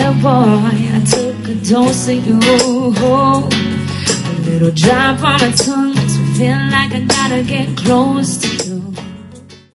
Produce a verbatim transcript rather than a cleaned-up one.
Yeah, boy, I took a dose of you. A little drop on my tongue makes me feel like I gotta get close to you.